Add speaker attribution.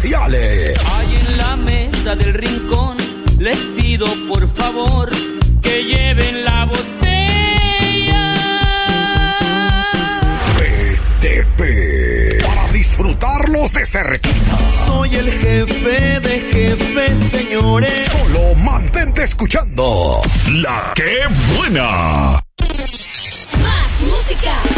Speaker 1: especiales.
Speaker 2: Ahí en la mesa del rincón les pido por favor que lleven la botella.
Speaker 1: PTP, para disfrutarlos de cerquita.
Speaker 3: Soy el jefe de jefes, señores.
Speaker 1: Solo mantente escuchando La Que Buena.
Speaker 4: Más música.